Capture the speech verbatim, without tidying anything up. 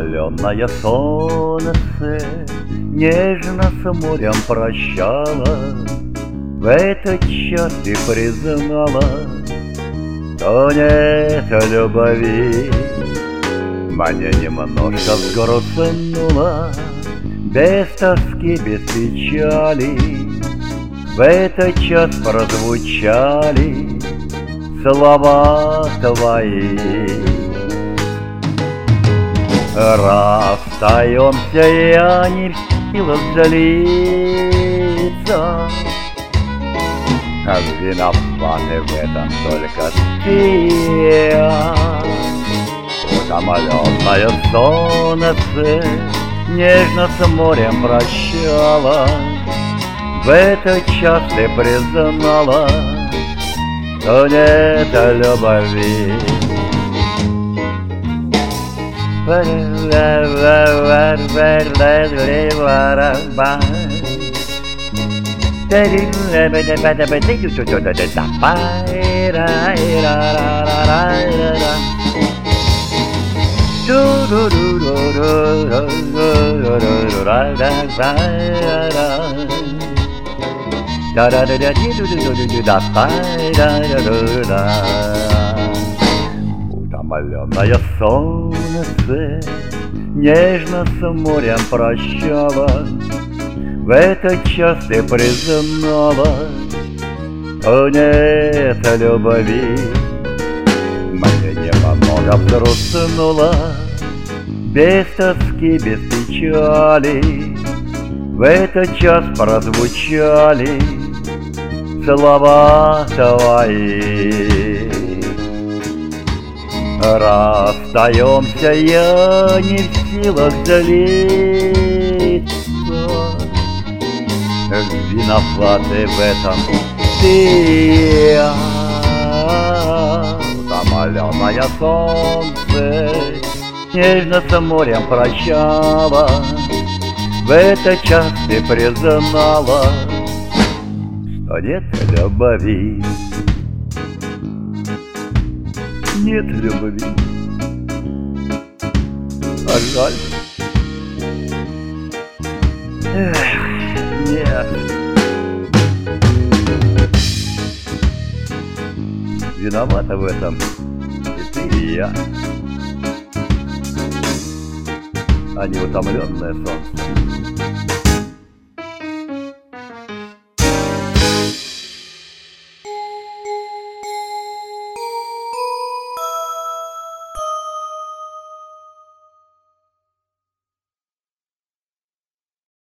Утомленное солнце нежно с морем прощала. В этот час ты признала, что нет любви. Мне немножко взгрустнуло, без тоски, без печали. В этот час прозвучали слова твои. Расстаемся, я не в силах злиться, а виноваты в этом только ты. Утомленное солнце нежно с морем прощала. В этот час ты признала, что нет любви. Утомленное солнце нежно с морем прощала. В этот час ты признала, что нет любви. Мне немного взгрустнуло, без тоски, без печали. В этот час прозвучали слова твои. Расстаемся, я не в силах злиться, виноваты в этом ты. Утомленное солнце нежно с морем прощала. В этот час ты признала, что нет любви. Нет любви. А жаль. Эх, нет. Виновата в этом и ты, и я, а не утомленное солнце.